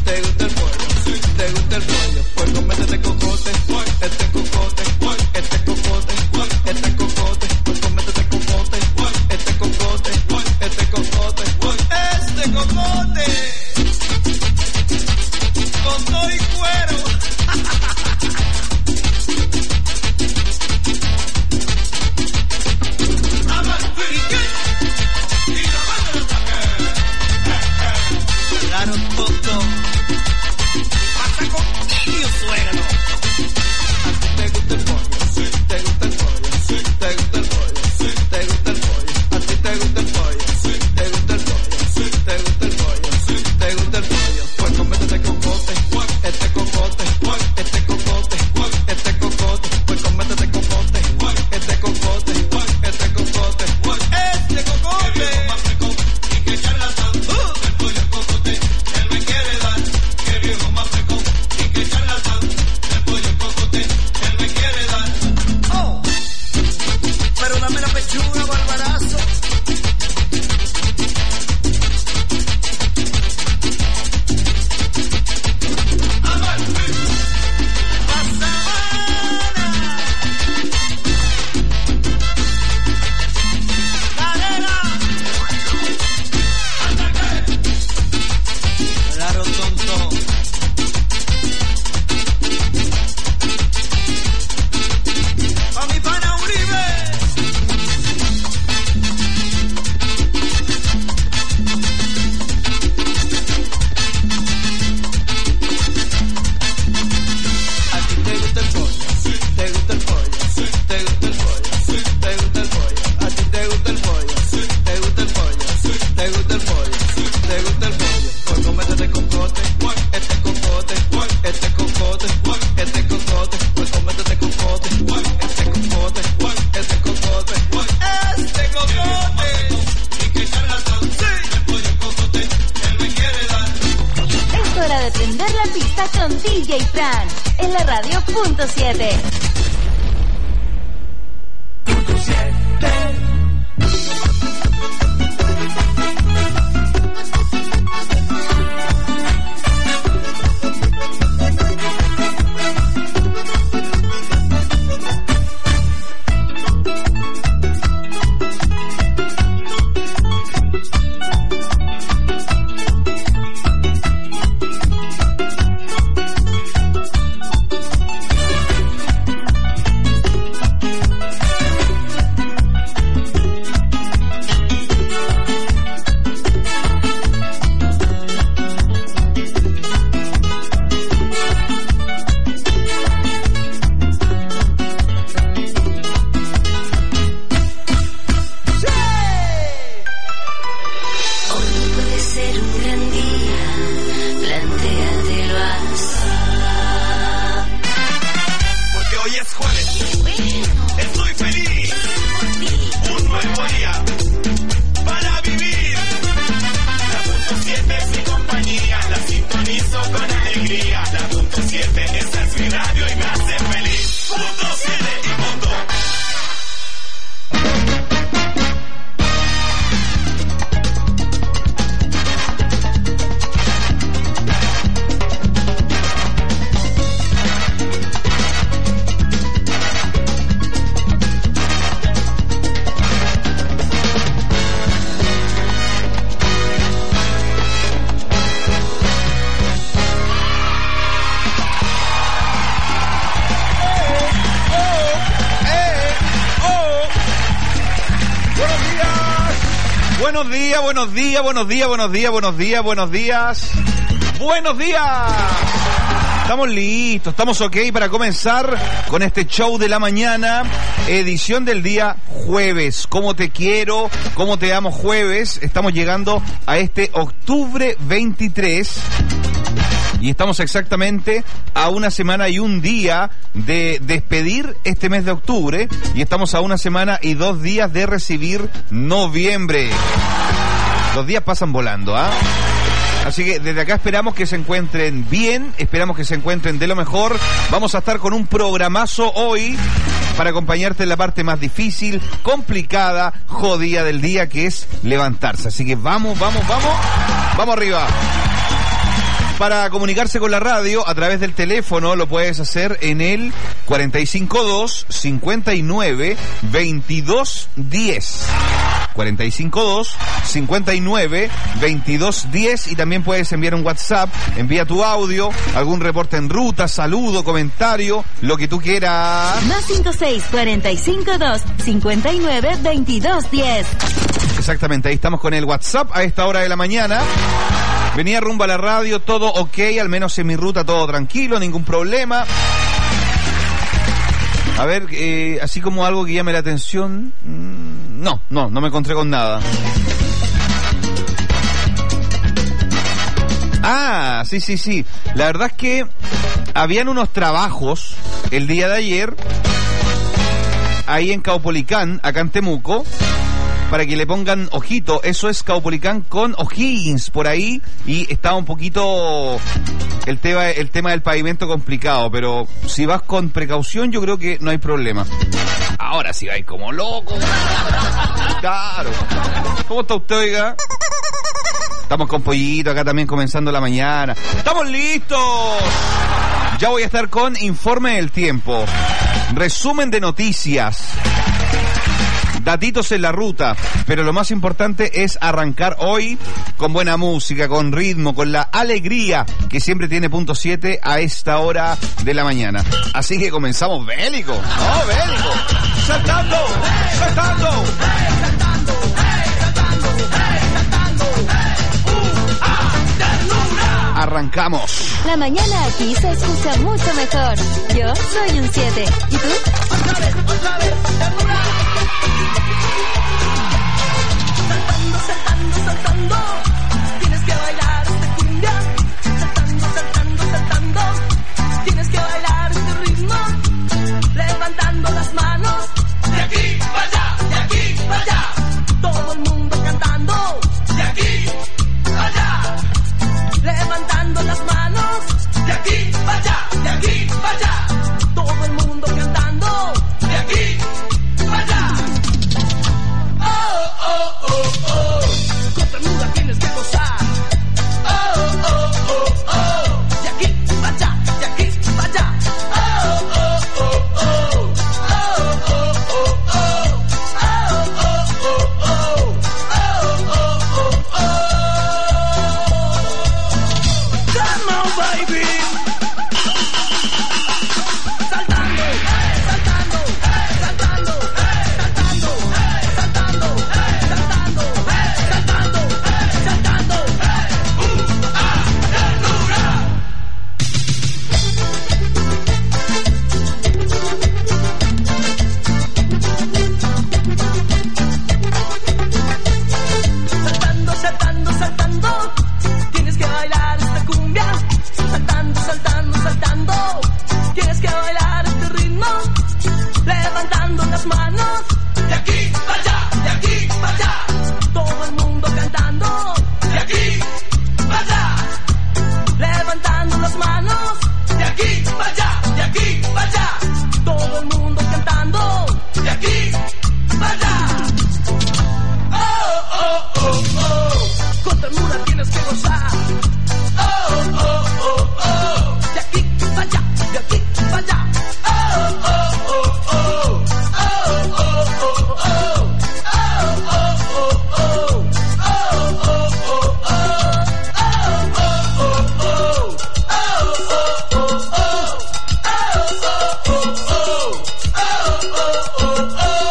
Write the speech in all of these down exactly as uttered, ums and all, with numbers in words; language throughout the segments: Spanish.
te gusta el pollo, te gusta el pollo, pues comete este cocote, este cocote, este cocote, este cocote, pues comete este cocote, este cocote, este cocote, este cocote, con todo y cuero. Claro, tonto. Pasa contigo, suegro. A ti te gusta el pollo, te gusta el pollo, te gusta el pollo, te gusta el pollo. A ti te gusta el pollo, te gusta el pollo, te gusta el pollo, te gusta el pollo. Pues comete este cocote, este cocote, este cocote, este cocote. Pues comete este cocote, este cocote, este cocote, este cocote. Y que charlatán, el pollo cocote, él me quiere dar. Que viejo más frecón y que charlatán, el pollo cocote, él me quiere dar. Oh, pero dame la pechuga, barbarazo. Claro, tonto. Pa' mi pana Uribe. A ti te gusta el pollo, te gusta el pollo, te gusta el pollo, te gusta el pollo. A ti te gusta el pollo, te gusta el pollo, te gusta el pollo, te gusta el pollo. Pues comete este cocote, este cocote, este cocote, este cocote. Pues comete este cocote, este cocote, este cocote, este cocote. Y que charlatán, el pollo cocote, él me quiere dar. Es hora de prender la pista con D J Fran en la radio punto siete. Buenos días, buenos días, buenos días, buenos días, buenos días, buenos días. ¡Buenos días! Estamos listos, estamos ok para comenzar con este show de la mañana, edición del día jueves. ¿Cómo te quiero? ¿Cómo te amo jueves? Estamos llegando a este octubre veintitrés. Y estamos exactamente a una semana y un día de despedir este mes de octubre. Y estamos a una semana y dos días de recibir noviembre. Los días pasan volando, ¿ah? ¿eh? Así que desde acá esperamos que se encuentren bien, esperamos que se encuentren de lo mejor. Vamos a estar con un programazo hoy para acompañarte en la parte más difícil, complicada, jodida del día, que es levantarse. Así que vamos, vamos, vamos, vamos arriba. Para comunicarse con la radio a través del teléfono lo puedes hacer en el cuatro cinco dos, cincuenta y nueve, veintidós diez. cuatro cinco dos, cincuenta y nueve, veintidós diez, y también puedes enviar un WhatsApp, envía tu audio, algún reporte en ruta, saludo, comentario, lo que tú quieras. Más cinco seis, cuatro cinco dos, cincuenta y nueve, veintidós diez. Exactamente, ahí estamos con el WhatsApp a esta hora de la mañana. Venía rumbo a la radio, todo ok, al menos en mi ruta todo tranquilo, ningún problema. A ver, eh, así como algo que llame la atención, mmm, no, no, no me encontré con nada. Ah, sí, sí, sí. La verdad es que habían unos trabajos el día de ayer ahí en Caupolicán, acá en Temuco, para que le pongan ojito. Eso es Caupolicán con O'Higgins por ahí, y está un poquito el tema, el tema del pavimento complicado, pero si vas con precaución yo creo que no hay problema. Ahora si vais como loco. Claro. ¿Cómo está usted, oiga? Estamos con Pollito acá también comenzando la mañana. ¡Estamos listos! Ya voy a estar con Informe del Tiempo, resumen de noticias, datitos en la ruta, pero lo más importante es arrancar hoy con buena música, con ritmo, con la alegría que siempre tiene Punto siete a esta hora de la mañana. Así que comenzamos bélico, ¿no? Bélico. Saltando, saltando, saltando, saltando, arrancamos. La mañana aquí se escucha mucho mejor. Yo soy un siete. ¿Y tú? Otra vez, otra vez, ternura. Saltando, saltando, saltando. Tienes que bailar este cumbia. Saltando, saltando, saltando. Tienes que bailar este ritmo. Levantando las manos. De aquí para allá, de aquí para allá. Todo el mundo cantando. De aquí para allá. Levantando las manos. De aquí para allá, de aquí para allá. Todo el mundo cantando. De aquí para allá. Oh, oh, oh, oh. Con ternura tienes que gozar. Oh, oh, oh, oh. De aquí para allá, de aquí para allá. Oh, oh, oh, oh. Oh, oh, oh, oh. Oh, oh, oh, oh. Oh, oh, oh, oh. Come on, baby. Saltando, saltando, saltando, saltando, saltando, saltando, saltando, saltando. Uh, ah, ternura. Saltando, saltando, saltando. Tienes que bailar esta cumbia. Saltando, saltando, saltando. Tienes que bailar este ritmo. Levantando las manos. De aquí para allá, de aquí para allá. Todo el mundo cantando. De aquí para allá. Levantando las manos. De aquí para allá, de aquí para allá. Todo el mundo cantando. De aquí para allá. Oh, oh, oh, oh. Con ternura tienes que gozar. Oh, oh, oh, oh. De aquí para allá, de aquí para allá. Oh, oh, oh, oh. Oh, oh, oh, oh. Oh, oh, oh, oh. Oh, oh, oh, oh. Oh, oh, oh, oh. Oh, oh, oh, oh. Oh, oh, oh, oh. Oh, oh, oh, oh.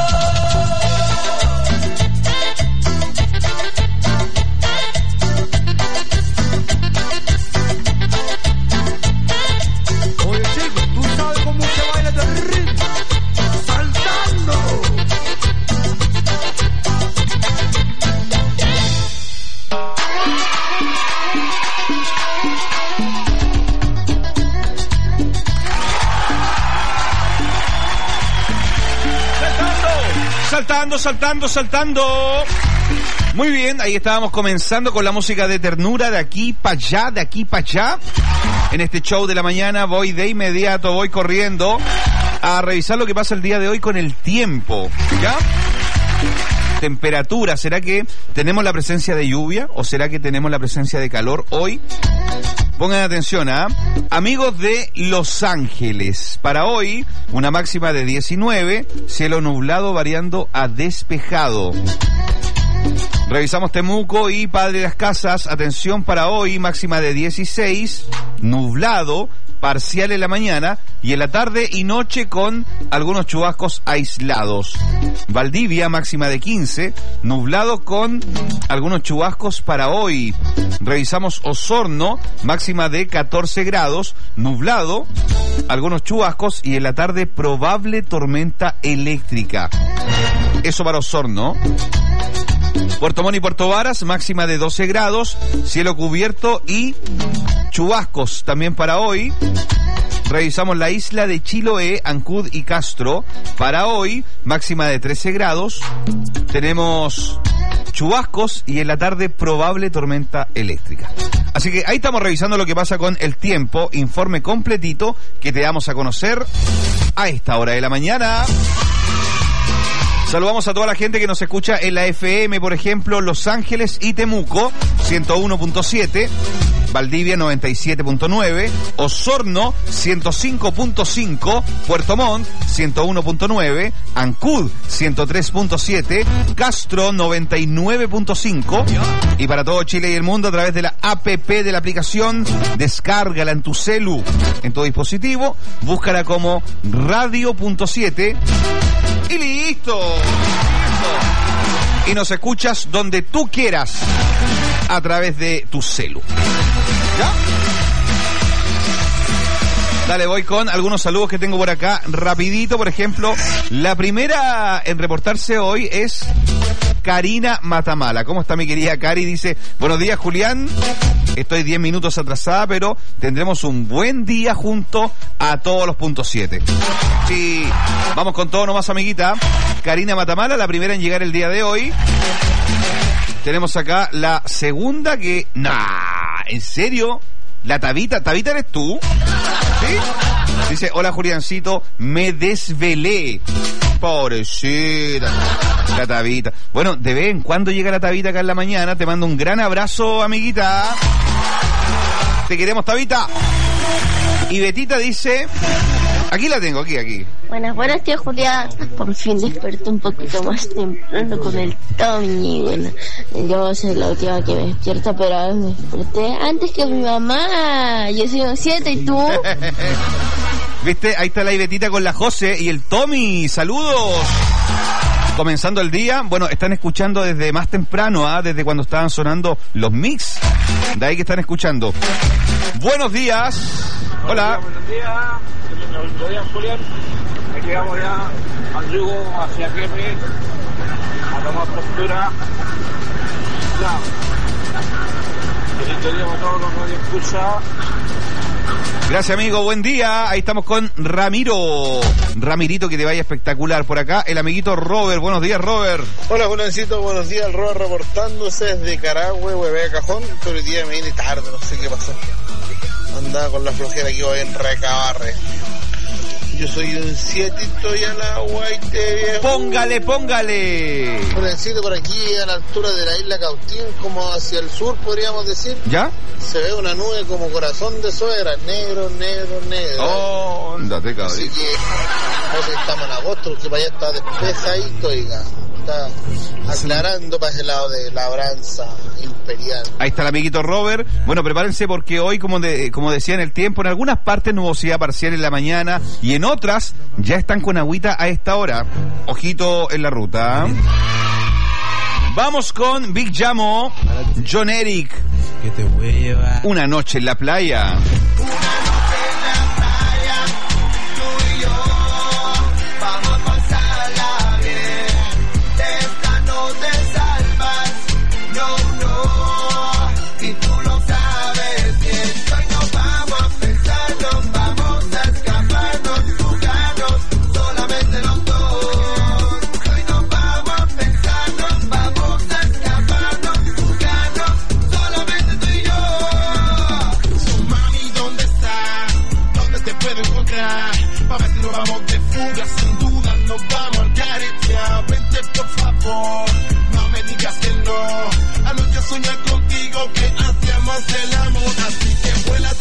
Oye, chico, ¿tú sabes cómo se baila este ritmo? ¡Saltando! Saltando, saltando, saltando. Muy bien, ahí estábamos comenzando con la música de ternura, de aquí para allá, de aquí para allá. En este show de la mañana voy de inmediato, voy corriendo a revisar lo que pasa el día de hoy con el tiempo, ¿ya? Temperatura, ¿será que tenemos la presencia de lluvia o será que tenemos la presencia de calor hoy? Pongan atención, ¿ah? ¿eh? Amigos de Los Ángeles, para hoy una máxima de diecinueve, cielo nublado variando a despejado. Revisamos Temuco y Padre Las Casas, atención para hoy, máxima de dieciséis, nublado, parcial en la mañana y en la tarde y noche con algunos chubascos aislados. Valdivia, máxima de quince, nublado con algunos chubascos para hoy. Revisamos Osorno, máxima de catorce grados, nublado, algunos chubascos y en la tarde probable tormenta eléctrica. Eso para Osorno. Puerto Montt y Puerto Varas, máxima de doce grados, cielo cubierto y chubascos también para hoy. Revisamos la isla de Chiloé, Ancud y Castro. Para hoy, máxima de trece grados. Tenemos chubascos y en la tarde probable tormenta eléctrica. Así que ahí estamos revisando lo que pasa con el tiempo. Informe completito que te damos a conocer a esta hora de la mañana. Saludamos a toda la gente que nos escucha en la F M, por ejemplo, Los Ángeles y Temuco, ciento uno punto siete, Valdivia noventa y siete punto nueve, Osorno ciento cinco punto cinco, Puerto Montt ciento uno punto nueve, Ancud ciento tres punto siete, Castro noventa y nueve punto cinco y para todo Chile y el mundo a través de la app de la aplicación, descárgala en tu celu, en tu dispositivo, búscala como radio punto siete y listo. Y nos escuchas donde tú quieras a través de tu celu. ¿Ya? Dale, voy con algunos saludos que tengo por acá rapidito. Por ejemplo, la primera en reportarse hoy es Karina Matamala. ¿Cómo está mi querida Cari? Dice, buenos días Julián, estoy diez minutos atrasada, pero tendremos un buen día junto a todos los puntos siete. Sí, vamos con todo nomás, amiguita. Karina Matamala, la primera en llegar el día de hoy. Tenemos acá la segunda que... Nah, ¿en serio? La Tabita, ¿Tabita eres tú? ¿Sí? Dice, hola Juliancito, me desvelé. Pobrecita, la Tabita. Bueno, de vez en cuando llega la Tabita acá en la mañana. Te mando un gran abrazo, amiguita. Te queremos, Tabita. Y Betita dice... Aquí la tengo, aquí, aquí. Buenas, buenas, tío Julián. Por fin desperté un poquito más temprano con el Tommy. Bueno, yo soy la última que me despierta, pero me desperté antes que mi mamá. Yo soy un siete, ¿y tú? ¿Viste? Ahí está la Ibetita con la José y el Tommy. ¡Saludos! Comenzando el día, bueno, están escuchando desde más temprano, ¿ah? Desde cuando estaban sonando los mix. De ahí que están escuchando. Buenos días. Hola. Buenos días. Buenos días, Julián. Aquí llegamos ya al yugo hacia Quepe a tomar postura. Ya. Felicitaríamos a todos los que nos escuchan. Gracias, amigo, buen día. Ahí estamos con Ramiro. Ramirito, que te vaya espectacular. Por acá, el amiguito Robert. Buenos días, Robert. Hola, Juliancito, buenos días. El Robert reportándose desde Carahue, Huevea Cajón. Pero el día me viene tarde, no sé qué pasó. Andaba con la flojera que iba en Recabarre. Yo soy un sietito y a la guaite, viejo. Póngale, póngale. Juliancito, por aquí a la altura de la isla Cautín, como hacia el sur, podríamos decir. ¿Ya? Se ve una nube como corazón de suegra, negro, negro, negro. Oh, ándate, cabrón. Así que, no sé, estamos en agosto, porque para allá está despejadito, oiga. Está aclarando para ese lado de labranza imperial. Ahí está el amiguito Robert. Bueno, prepárense porque hoy, como de, como decía en el tiempo, en algunas partes nubosidad parcial en la mañana y en otras ya están con agüita a esta hora. Ojito en la ruta. Vamos con Big Jamo, John Eric. Que te voy a llevar. Una noche en la playa. No me digas que no, anoche soñé contigo que hacíamos el amor, así que vuela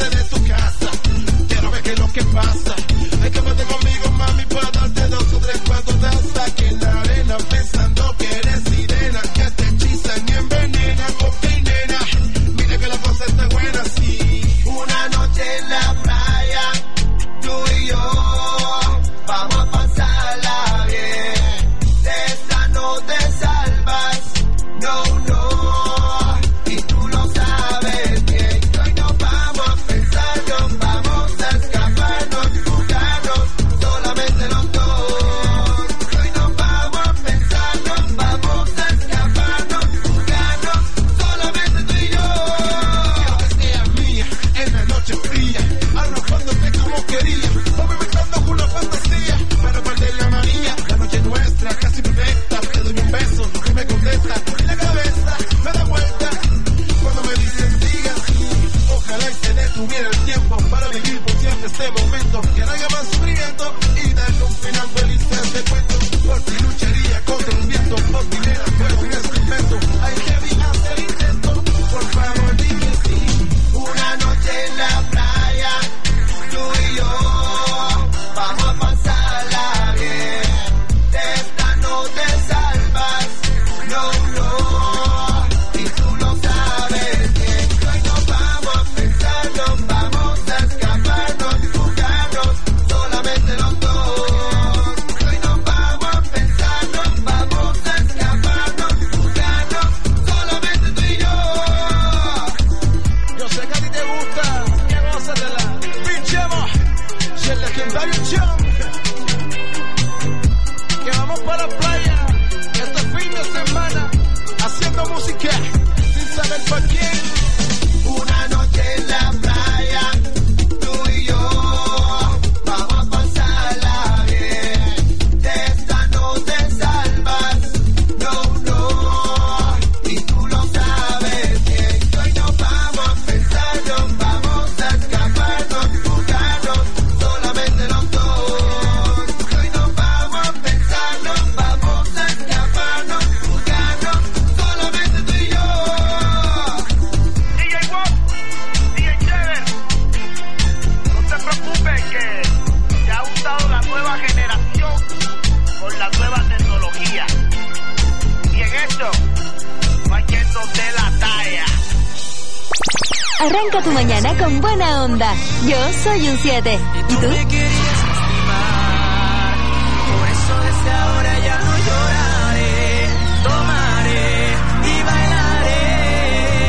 detuviera el tiempo para vivir por siempre este momento, que no haya más sufrimiento y darle un final feliz a este cuento. Por ti lucharía contra el viento, por ti era fuego en este invento. Hay que hacer el intento, por favor dime sí. Una noche en la playa, tú y yo, vamos a pasarla bien. De esta no te salvas, no, no, y tú lo sabes bien. Hoy nos vamos a pensar, nos vamos a escaparnos, jugarnos, solamente los dos. Hoy nos vamos a pensar, nos vamos a escaparnos, jugarnos, solamente tú y yo. Yo sé que a ti te gusta, que gózatela. Pinchemos, y el legendario Chum. Que vamos para la playa, este fin de semana, haciendo música, sin saber por quién. Una noche en la playa, tú y yo, vamos a pasarla bien. De esta no te salvas, no, no, y tú lo sabes bien. Hoy nos vamos a pensar, nos vamos a escaparnos, jugarnos, solamente los dos. Hoy nos vamos a pensar, nos vamos a escaparnos, jugarnos, solamente tú y yo. D J Wop, D J Chever, no te preocupes que te ha gustado la nueva generación con la nueva tecnología. Y en esto, no hay quien nos dé la talla. Arranca tu mañana con buena onda. Yo soy un siete. ¿Y tú? Me querías lastimar, por eso desde ahora ya no lloraré, tomaré y bailaré.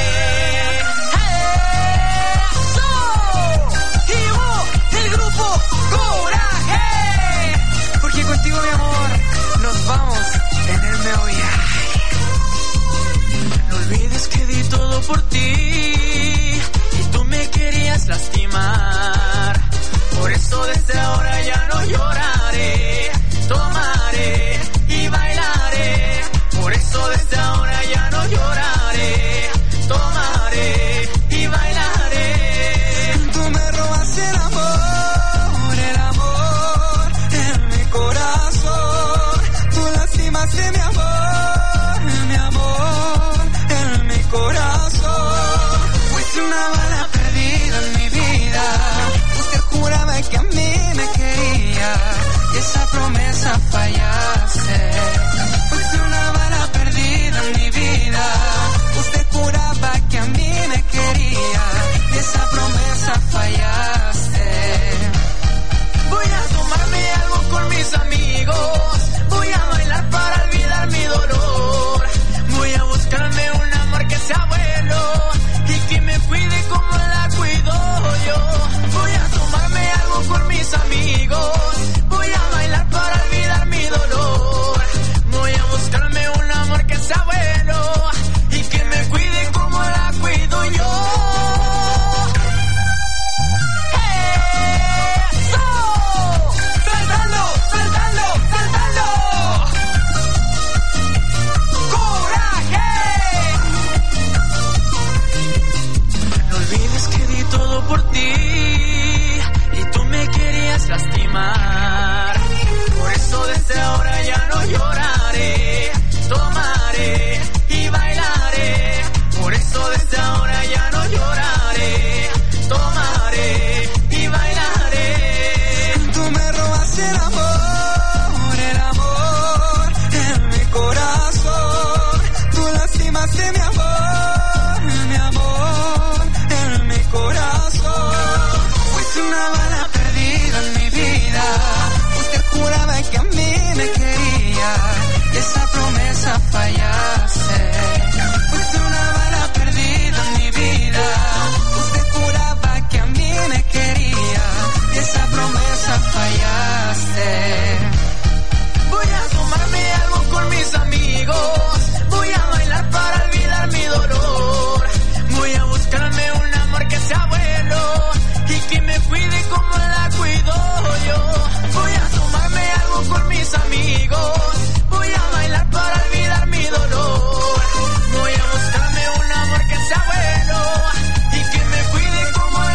¡Eso! Y vos, el grupo Coraje, porque contigo mi amor nos vamos en el meo viaje. No olvides que di todo por ti y tú me querías lastimar. Por eso desde ahora ya no lloraré, tomaré y bailaré. Por eso desde ahora ya no lloraré, tomaré y bailaré. Tú me robas el amor, el amor en mi corazón. Tú lastimaste mi amor, mi amor en mi corazón. Fuiste una bala perdida en mi vida. Usted juraba que a mí me quería y esa promesa fallaste. Fuiste una bala perdida en mi vida. Usted juraba que a mí me quería y esa promesa fallaste. Voy a tomarme algo con mis amigos. Voy a bailar para olvidar mi dolor. Voy a buscarme un amor que sea bueno y que me cuide como la cuido yo. Voy a tomarme algo con mis amigos. Voy a bailar para olvidar mi dolor. Voy a buscarme un amor que sea bueno y que me cuide como la cuido yo. ¡Eso! ¡Saltando, saltando, saltando! ¡Coraje! No olvides que di todo por ti y tú me querías lastimar. Por eso desde ahora ya no lloraré, tomaré y bailaré. Por eso desde ahora ya no lloraré, tomaré y bailaré. Tú me robas el amor, el amor en mi corazón. Tú lastimaste mi amor, mi amor en mi corazón. Fuiste una bala perdida en mi vida. Usted juraba que a mí me quería y esa promesa fallaste. Fuiste una bala perdida en mi vida. Usted juraba que a mí me quería y esa promesa fallaste. Voy a tomarme algo con mis amigos. Voy a bailar para olvidar mi dolor. Voy a buscarme un amor que sea bueno y que me cuide como la cuido yo. Voy a tomarme algo con mis amigos. Voy a bailar para olvidar mi dolor. Voy a buscarme un amor que sea bueno y que me cuide como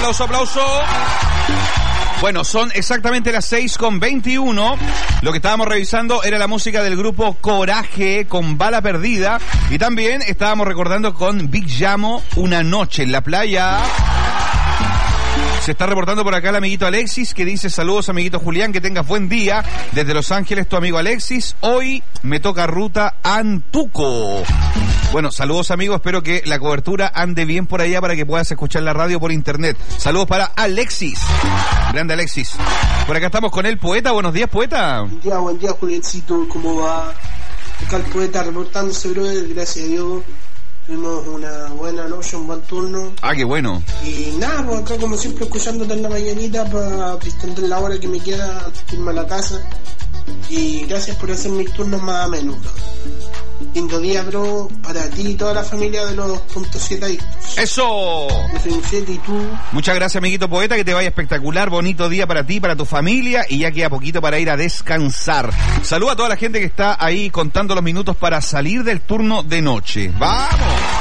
aplauso, aplauso. Bueno, son exactamente las seis con veintiuno. Lo que estábamos revisando era la música del grupo Coraje con Bala Perdida. Y también estábamos recordando con Big Llamo Una Noche en la Playa. Se está reportando por acá el amiguito Alexis, que dice: saludos amiguito Julián, que tengas buen día. Desde Los Ángeles, tu amigo Alexis. Hoy me toca ruta Antuco. Bueno, saludos amigos, espero que la cobertura ande bien por allá para que puedas escuchar la radio por internet. Saludos para Alexis. Grande Alexis. Por acá estamos con el poeta. Buenos días, poeta. Buen día, buen día, Juliancito. ¿Cómo va? Acá el poeta reportándose, brother. Gracias a Dios. Tuvimos una buena noche, un buen turno. Ah, qué bueno. Y nada, pues acá como siempre escuchándote en la mañanita para distender la hora que me queda antes de irme a la casa. Y gracias por hacer mis turnos más a menudo. Lindo día, bro, para ti y toda la familia de los punto siete adictos. ¡Eso! Yo soy un siete y tú. Muchas gracias, amiguito poeta, que te vaya espectacular, bonito día para ti, para tu familia, y ya queda poquito para ir a descansar. Saluda a toda la gente que está ahí contando los minutos para salir del turno de noche. ¡Vamos!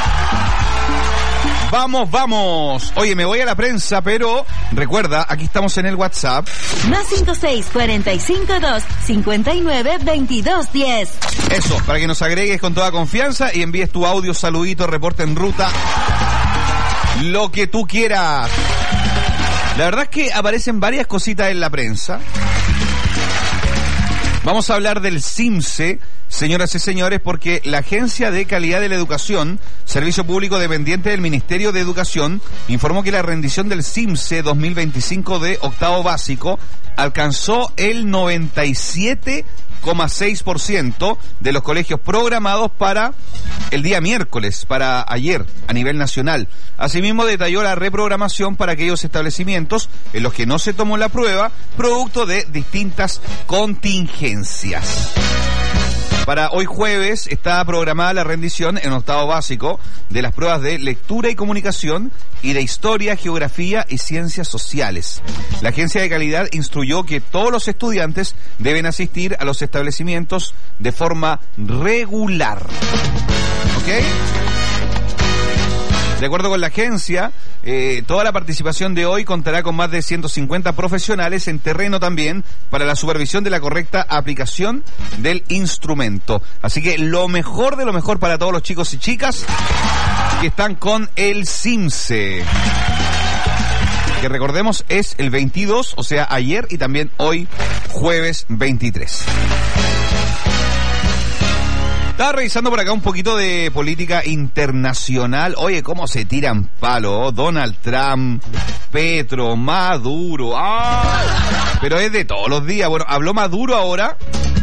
Vamos, vamos. Oye, me voy a la prensa, pero recuerda, aquí estamos en el WhatsApp. Más cinco seis cuatro cinco dos cinco nueve veintidós diez. Eso, para que nos agregues con toda confianza y envíes tu audio, saludito, reporte en ruta, lo que tú quieras. La verdad es que aparecen varias cositas en la prensa. Vamos a hablar del SIMSE, señoras y señores, porque la Agencia de Calidad de la Educación, servicio público dependiente del Ministerio de Educación, informó que la rendición del SIMSE dos mil veinticinco de octavo básico alcanzó el noventa y siete coma seis por ciento de los colegios programados para el día miércoles, para ayer, a nivel nacional. Asimismo, detalló la reprogramación para aquellos establecimientos en los que no se tomó la prueba, producto de distintas contingencias. Para hoy jueves está programada la rendición en octavo básico de las pruebas de lectura y comunicación y de historia, geografía y ciencias sociales. La agencia de calidad instruyó que todos los estudiantes deben asistir a los establecimientos de forma regular. ¿Ok? De acuerdo con la agencia, eh, toda la participación de hoy contará con más de ciento cincuenta profesionales en terreno también para la supervisión de la correcta aplicación del instrumento. Así que lo mejor de lo mejor para todos los chicos y chicas que están con el SIMSE, que recordemos es el veintidós, o sea ayer, y también hoy jueves veintitrés. Estaba revisando por acá un poquito de política internacional. Oye, cómo se tiran palo, ¿oh? Donald Trump, Petro, Maduro. ¡Ay! Pero es de todos los días. Bueno, habló Maduro ahora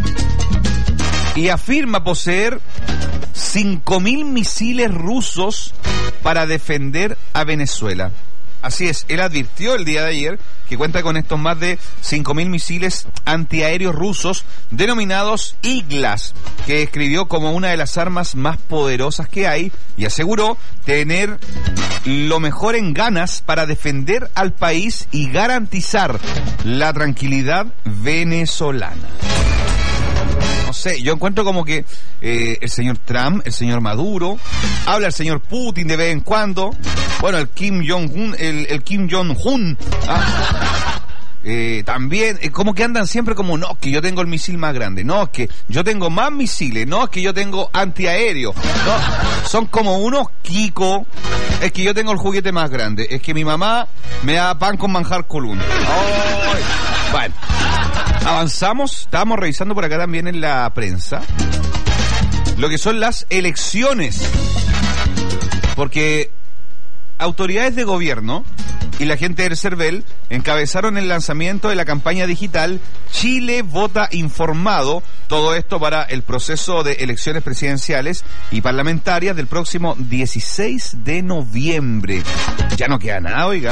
y afirma poseer cinco mil misiles rusos para defender a Venezuela. Así es, él advirtió el día de ayer que cuenta con estos más de cinco mil misiles antiaéreos rusos denominados Iglas, que describió como una de las armas más poderosas que hay, y aseguró tener lo mejor en ganas para defender al país y garantizar la tranquilidad venezolana. No sé, yo encuentro como que eh, el señor Trump, el señor Maduro, habla el señor Putin de vez en cuando, bueno, el Kim Jong-un, el, el Kim Jong-un, ¿ah? eh, también, eh, como que andan siempre como, no, que yo tengo el misil más grande, no, es que yo tengo más misiles, no, es que yo tengo antiaéreo, no, son como unos Kiko, es que yo tengo el juguete más grande, es que mi mamá me da pan con manjar columna. Oh, bueno. Avanzamos, estábamos revisando por acá también en la prensa lo que son las elecciones, porque autoridades de gobierno y la gente del CERVEL encabezaron el lanzamiento de la campaña digital Chile Vota Informado, todo esto para el proceso de elecciones presidenciales y parlamentarias del próximo dieciséis de noviembre. Ya no queda nada, oiga.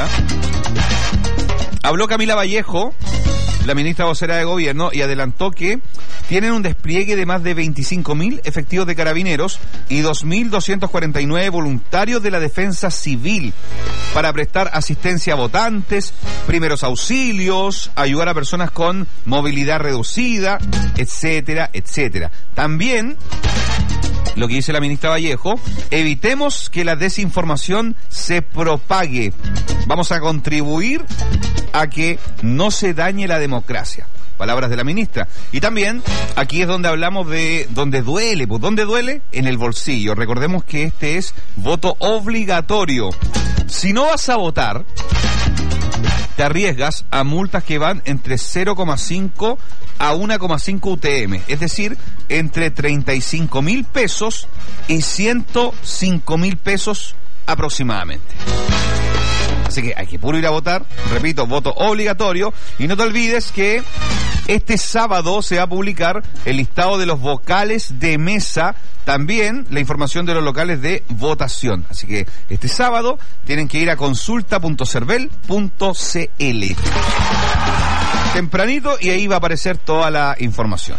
Habló Camila Vallejo, la ministra vocera de gobierno, y adelantó que tienen un despliegue de más de veinticinco mil efectivos de carabineros y dos mil doscientos cuarenta y nueve voluntarios de la defensa civil para prestar asistencia a votantes, primeros auxilios, ayudar a personas con movilidad reducida, etcétera, etcétera. También lo que dice la ministra Vallejo, evitemos que la desinformación se propague. Vamos a contribuir a que no se dañe la democracia. Palabras de la ministra. Y también, aquí es donde hablamos de donde duele. Pues, ¿dónde duele? En el bolsillo. Recordemos que este es voto obligatorio. Si no vas a votar, te arriesgas a multas que van entre cero coma cinco a uno coma cinco U T M. Es decir, entre treinta y cinco mil pesos y ciento cinco mil pesos aproximadamente. Así que hay que puro ir a votar, repito, voto obligatorio, y no te olvides que este sábado se va a publicar el listado de los vocales de mesa, también la información de los locales de votación. Así que este sábado tienen que ir a consulta punto cervel punto c l tempranito y ahí va a aparecer toda la información.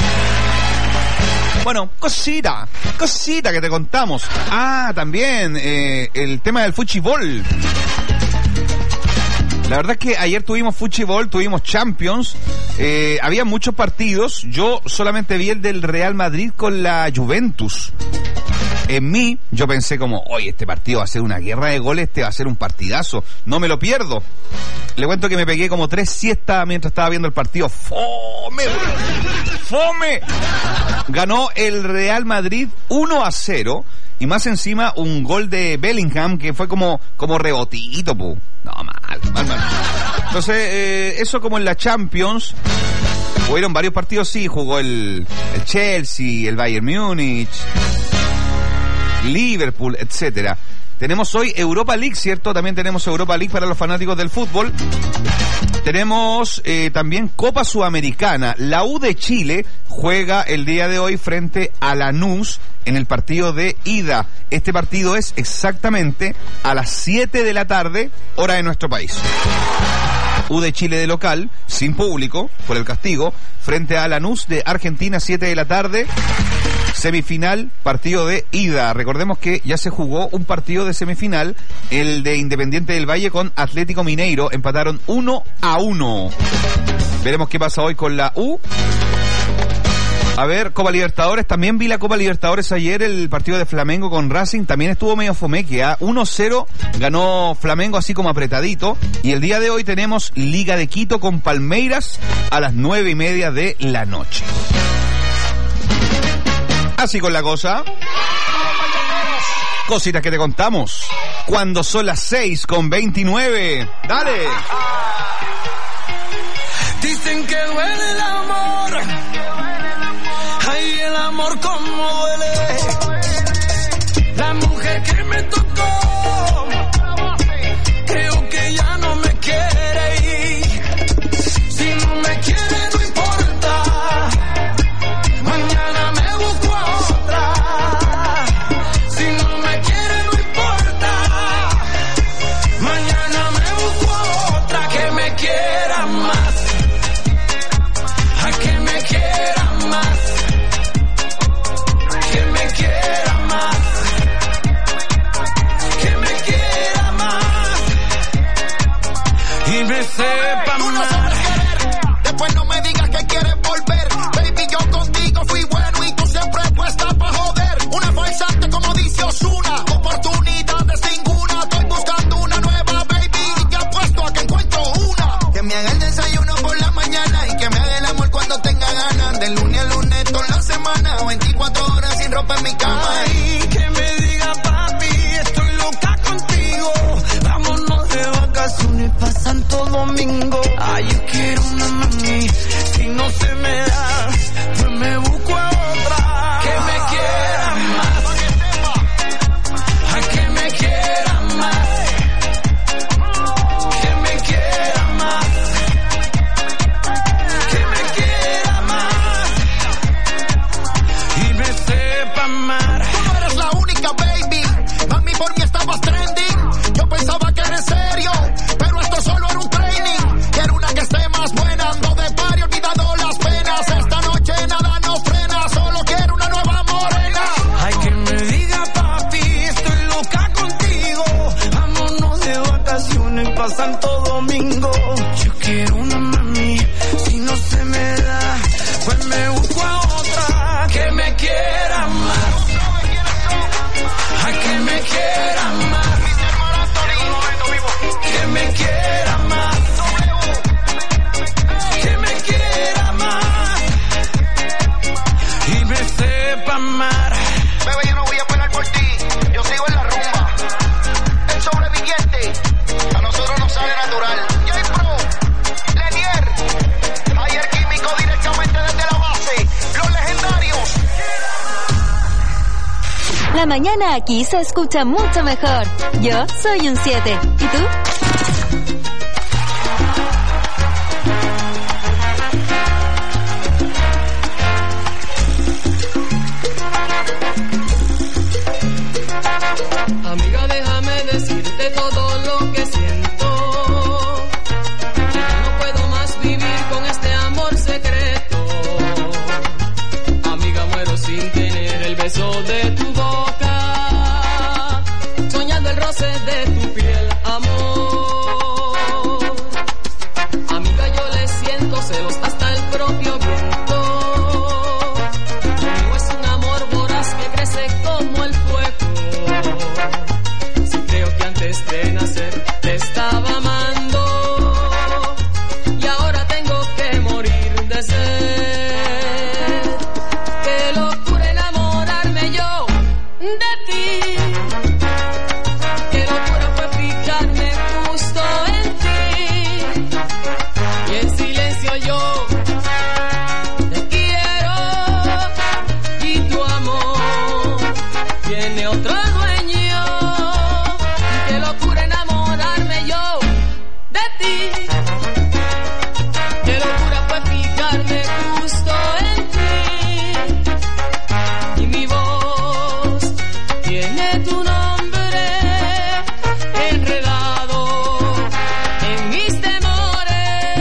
Bueno, cosita, cosita que te contamos. Ah, también eh, el tema del fuchibol. La verdad es que ayer tuvimos fuchibol, tuvimos Champions, eh, había muchos partidos, yo solamente vi el del Real Madrid con la Juventus. En mí, yo pensé como, oye, este partido va a ser una guerra de goles, este va a ser un partidazo, no me lo pierdo. Le cuento que me pegué como tres siestas mientras estaba viendo el partido. ¡Fome! ¡Fome! Ganó el Real Madrid uno a cero y más encima un gol de Bellingham que fue como, como rebotito, pu. No, mal, mal, mal. Entonces, eh, eso como en la Champions, hubieron varios partidos, sí, jugó el, el Chelsea, el Bayern Múnich, Liverpool, etcétera. Tenemos hoy Europa League, ¿cierto? También tenemos Europa League para los fanáticos del fútbol. Tenemos eh, también Copa Sudamericana. La U de Chile juega el día de hoy frente a Lanús en el partido de ida. Este partido es exactamente a las siete de la tarde, hora de nuestro país. U de Chile de local, sin público, por el castigo, frente a Lanús de Argentina, siete de la tarde. Semifinal, partido de ida. Recordemos que ya se jugó un partido de semifinal, el de Independiente del Valle con Atlético Mineiro, empataron uno a uno. Veremos qué pasa hoy con la U. A ver, Copa Libertadores, también vi la Copa Libertadores ayer, el partido de Flamengo con Racing, también estuvo medio fomeque, ¿eh? uno cero ganó Flamengo así como apretadito, y el día de hoy tenemos Liga de Quito con Palmeiras a las nueve y media de la noche. Así con la cosa. Cositas que te contamos cuando son las seis con veintinueve. Dale. Dicen que duele el amor. Ay, el amor como duele. La mujer que me tocó, creo que ya no me quiere ir. Si no me quiere no importa, mañana me busco a otra. Si no me quiere no importa, mañana me busco a otra que me quiera más, a que me quiera más. Que me quiera más, que me quiera más y me sepa Tú no más. sabes querer, después no me digas que quieres volver. Baby, yo contigo fui bueno y tú siempre puesta pa' joder. Una falsante como dice Ozuna, oportunidades ninguna. Estoy buscando una nueva baby y te apuesto a que encuentro una. Que me haga el desayuno por la mañana y que me haga el amor cuando tenga ganas. De lunes a lunes toda la semana, veinticuatro horas sin ropa en mi cama. Ay, que me diga papi, estoy loca contigo. Vámonos de vacaciones pa' Santo Domingo. Ay, yo quiero una mami, si no se me da, pues me busco a otra. Que me quiera más, ay, que me quiera más, que me quiera más, que me quiera más y me sepa más. pa' amar. Bebé, yo no voy a esperar por ti, yo sigo en la rumba. El sobreviviente, a nosotros nos sale natural. J-Pro, Lenier, ayer químico directamente desde la base, los legendarios. La mañana aquí se escucha mucho mejor. Yo soy un siete. ¿Y tú? Amiga, déjame decirte todo lo que siento. Ya no puedo más vivir con este amor secreto. Amiga, muero sin tener el beso de tu boca, soñando el roce de tu piel, amor. Amiga, yo le siento celos hasta el propio viento. Lo mío es un amor voraz que crece como el fuego. De nacer te estaba amando y ahora tengo que morir de sed. Qué locura enamorarme yo de ti. Qué locura fue fijarme justo en ti. Y en silencio yo te quiero y tu amor tiene otro dueño. Qué locura enamorarme yo de ti. Qué locura fue fijarme justo en ti. Y mi voz tiene tu nombre enredado en mis temores.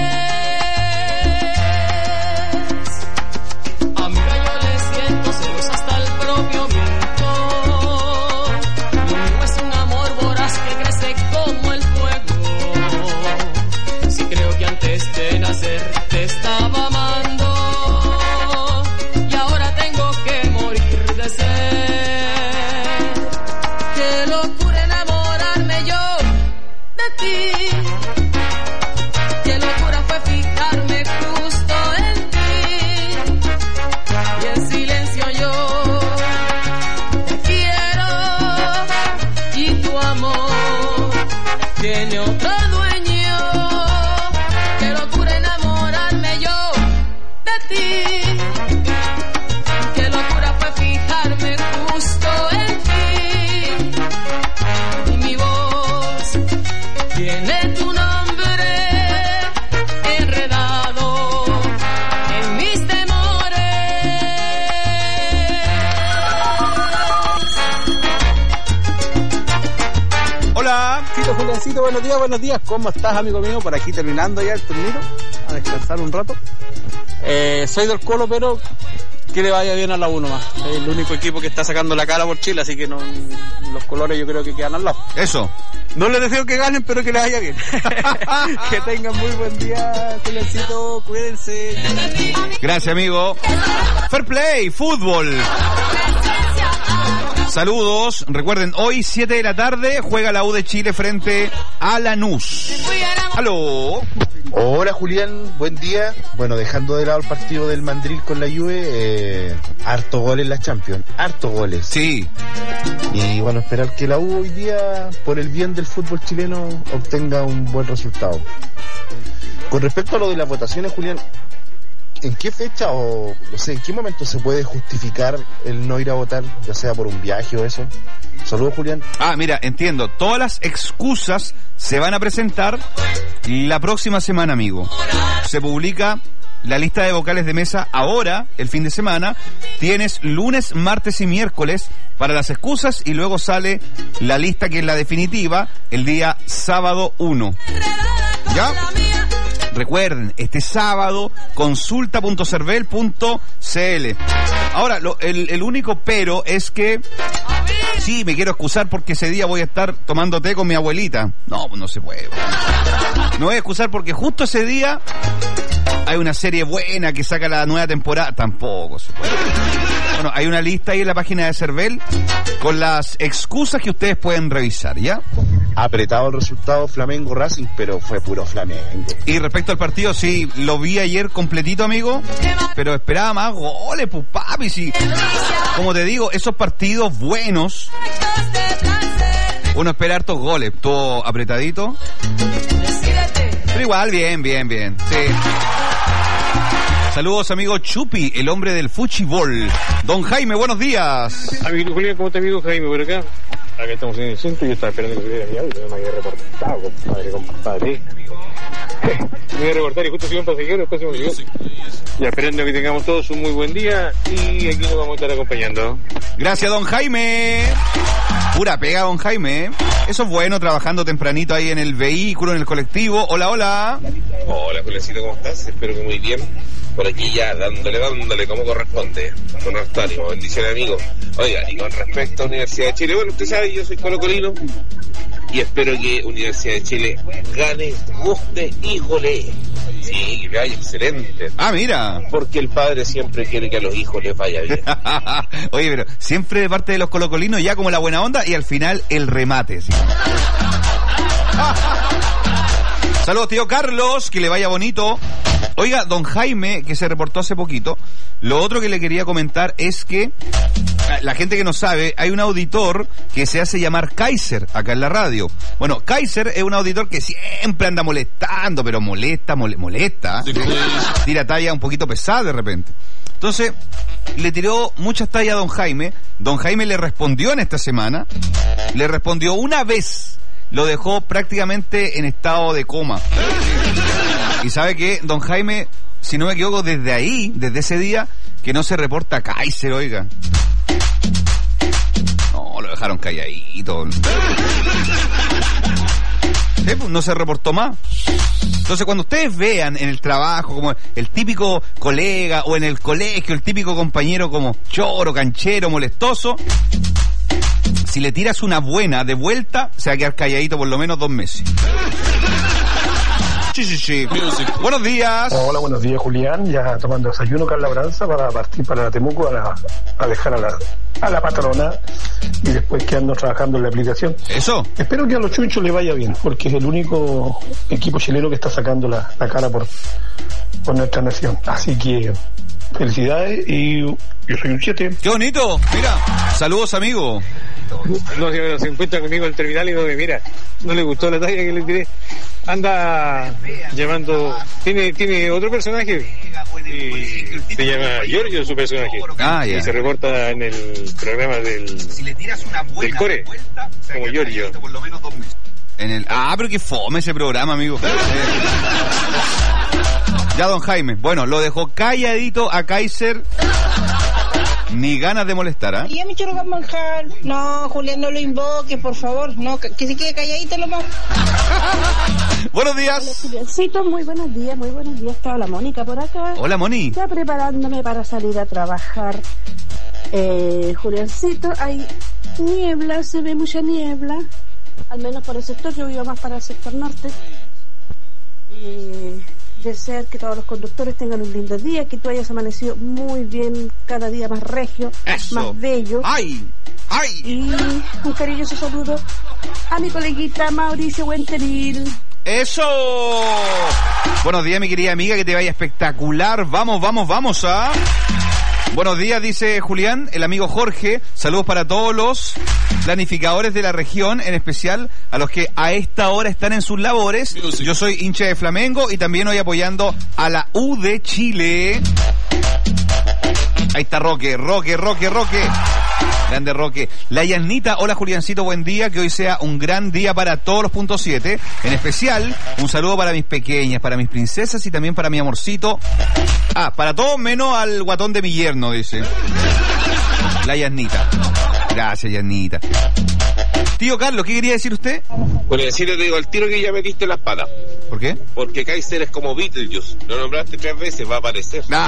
Amiga, yo le siento celos hasta el propio viento. Lo mío es un amor voraz que crece como el fuego. Si creo que antes de nacer te estaba amando y ahora tengo que morir de sed. Qué locura enamorarme yo de ti. Qué locura fue fijarme justo en ti. Y en silencio yo te quiero y tu amor tiene otro dueño. Qué locura enamorarme yo de ti. Qué locura fue fijarme justo en ti. Y mi voz tiene tu nombre enredado en mis temores. Hola. Juliancito, Juliancito, buenos días, buenos días. ¿Cómo estás, amigo mío? Por aquí terminando ya el turnito, a descansar un rato. Eh, soy del Colo, pero que le vaya bien a la U nomás. Es el único equipo que está sacando la cara por Chile, así que no, los colores yo creo que quedan al lado. Eso. No les deseo que ganen, pero que les vaya bien. Que tengan muy buen día, Juliancito, cuídense. Gracias, amigo. Fair play, fútbol. Saludos. Recuerden, hoy siete de la tarde juega la U de Chile frente a Lanús. Aló. Hola Julián, buen día. Bueno, dejando de lado el partido del Mandril con la Juve, eh, harto gol en la Champions, harto goles. Sí. Y bueno, esperar que la U hoy día, por el bien del fútbol chileno, obtenga un buen resultado. Con respecto a lo de las votaciones, Julián, ¿en qué fecha o no sé, en qué momento se puede justificar el no ir a votar, ya sea por un viaje o eso? Saludos, Julián. Ah, mira, entiendo. Todas las excusas se van a presentar la próxima semana, amigo. Se publica la lista de vocales de mesa ahora, el fin de semana. Tienes lunes, martes y miércoles para las excusas y luego sale la lista que es la definitiva el día sábado uno. ¿Ya? Recuerden, este sábado, consulta punto cervel punto c l. Ahora, lo, el, el único pero es que sí, me quiero excusar porque ese día voy a estar tomando té con mi abuelita. No, no se puede. Me voy a excusar porque justo ese día hay una serie buena que saca la nueva temporada. Tampoco se puede. Bueno, hay una lista ahí en la página de Cervel con las excusas que ustedes pueden revisar, ¿ya? apretado el resultado Flamengo Racing, pero fue puro Flamengo. Y respecto al partido, sí, lo vi ayer completito, amigo, pero esperaba más goles, pues papi, sí. Como te digo, esos partidos buenos, uno espera hartos goles, todo apretadito. Pero igual, bien, bien, bien, sí. Saludos, amigo Chupi, el hombre del fuchibol. Don Jaime, buenos días. Amigo Julián, ¿cómo está, amigo Jaime, por acá? Acá estamos en el centro y yo estaba esperando que se mi audio, no me había reportado, compadre, compadre. Me voy a reportar y justo sigo un pasajero, después se me olvidó. Ya esperando que tengamos todos un muy buen día y aquí nos vamos a estar acompañando. Gracias, don Jaime. Pura pega, don Jaime. Eso es bueno, trabajando tempranito ahí en el vehículo, en el colectivo. Hola, hola. Hola, Juliancito, ¿cómo estás? Espero que muy bien. Por aquí ya, dándole, dándole como corresponde. Con nuestro ánimo, bendiciones, amigos. Oiga, y con respecto a Universidad de Chile, bueno, usted sabe, yo soy colocolino y espero que Universidad de Chile gane, guste y golee. Sí, que le vaya excelente. Ah, mira. Porque el padre siempre quiere que a los hijos les vaya bien. Oye, pero siempre de parte de los colocolinos, ya como la buena onda y al final el remate, ¿sí? Saludos, tío Carlos, que le vaya bonito. Oiga, don Jaime, que se reportó hace poquito, lo otro que le quería comentar es que, la gente que no sabe, hay un auditor que se hace llamar Kaiser acá en la radio. Bueno, Kaiser es un auditor que siempre anda molestando, pero molesta, mole, molesta. Tira talla un poquito pesada de repente. Entonces, le tiró muchas tallas a don Jaime. Don Jaime le respondió en esta semana. Le respondió una vez. Lo dejó prácticamente en estado de coma. Y sabe que don Jaime, si no me equivoco, desde ahí, desde ese día, que no se reporta a Kaiser, oiga. No, lo dejaron calladito. Sí, pues, no se reportó más. Entonces, cuando ustedes vean en el trabajo como el típico colega o en el colegio, el típico compañero como choro, canchero, molestoso, si le tiras una buena de vuelta, se va a quedar calladito por lo menos dos meses. Sí, sí, sí. Buenos días. Hola, buenos días, Julián. Ya tomando desayuno con labranza para partir para Temuco a, la, a dejar a la, a la patrona y después quedando trabajando en la aplicación. Eso. Espero que a los chunchos le vaya bien, porque es el único equipo chileno que está sacando la, la cara por, por nuestra nación. Así que felicidades y yo soy un siete. ¡Qué bonito! Mira, saludos, amigo. No, si se encuentra conmigo en el terminal y no me mira. No le gustó la talla que le tiré. Anda llamando. Tiene tiene otro personaje. Y se llama Giorgio, su personaje. Ah, ya. Y se reporta en el programa del, del Core. Como Giorgio. En el... Ah, pero qué fome ese programa, amigo. Ya, don Jaime. Bueno, lo dejó calladito a Kaiser. Ni ganas de molestar, ¿ah? ¿eh? Y a mi choro va a manjar. No, Julián, no lo invoque, por favor. No, que, que se quede calladito lo más. Buenos días. Hola, Juliancito, muy buenos días, muy buenos días. Está la Mónica por acá. Hola, Moni. Ya preparándome para salir a trabajar. Eh, Juliancito, hay niebla, se ve mucha niebla. Al menos por el sector, yo vivo más para el sector norte. Eh... Desear que todos los conductores tengan un lindo día, que tú hayas amanecido muy bien, cada día más regio, Eso. más bello. ¡Ay! ¡Ay! Y un cariñoso saludo a mi coleguita Mauricio Buenteril. ¡Eso! Buenos días, mi querida amiga, que te vaya espectacular. Vamos, vamos, vamos a... Buenos días, dice Julián, el amigo Jorge. Saludos para todos los planificadores de la región, en especial a los que a esta hora están en sus labores. Yo soy hincha de Flamengo y también hoy apoyando a la U de Chile. Ahí está Roque, Roque, Roque, Roque. Grande Roque. La Yanita, hola Juliancito, buen día, que hoy sea un gran día para todos los puntos siete. En especial, un saludo para mis pequeñas, para mis princesas y también para mi amorcito. Ah, para todos menos al guatón de mi yerno, dice la Yanita. Gracias, Yanita. Tío Carlos, ¿qué quería decir usted? Bueno, decirle, te digo al tiro que ya metiste las patas. ¿Por qué? Porque Kaiser es como Beetlejuice. Lo nombraste tres veces, va a aparecer. Nah.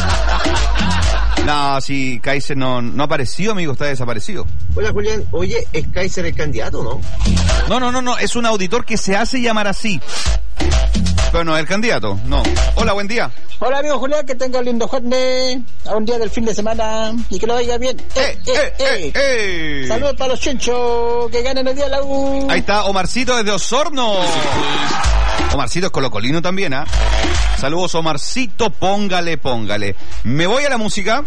No, sí, Kaiser no, no ha aparecido, amigo, está desaparecido. Hola, Julián. Oye, ¿es Kaiser el candidato, no? No, no, no, no, es un auditor que se hace llamar así. Pero no es el candidato, no. Hola, buen día. Hola, amigo Julián, que tenga un lindo jueves, a un día del fin de semana y que lo vaya bien. ¡Eh, eh, eh! eh. eh. Saludos para los chenchos, que ganen el día la U. Ahí está Omarcito desde Osorno. Omarcito es colocolino también, ¿ah? ¿eh? Saludos, Omarcito, póngale, póngale. Me voy a la música.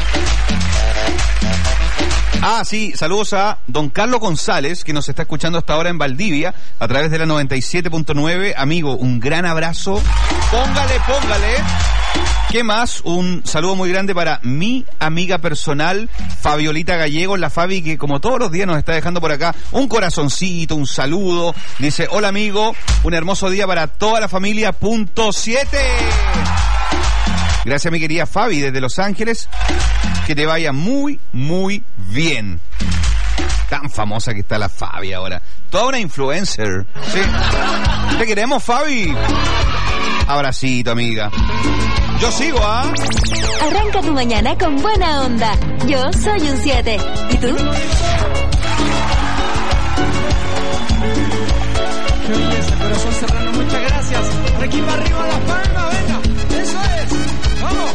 Ah, sí, saludos a don Carlos González, que nos está escuchando hasta ahora en Valdivia, a través de la noventa y siete punto nueve. Amigo, un gran abrazo. Póngale, póngale. ¿Qué más? Un saludo muy grande para mi amiga personal, Fabiolita Gallego, la Fabi, que como todos los días nos está dejando por acá un corazoncito, un saludo. Dice, hola amigo, un hermoso día para toda la familia, punto siete. Gracias, mi querida Fabi, desde Los Ángeles. Que te vaya muy, muy bien. Tan famosa que está la Fabi ahora. Toda una influencer. ¿Sí? Te queremos, Fabi. Abracito, amiga. Yo sigo, ¿ah? ¿eh? Arranca tu mañana con buena onda. Yo soy un siete. ¿Y tú? Qué belleza, corazón serrano, muchas gracias. Por aquí para arriba la palma, venga. Eso es. Vamos.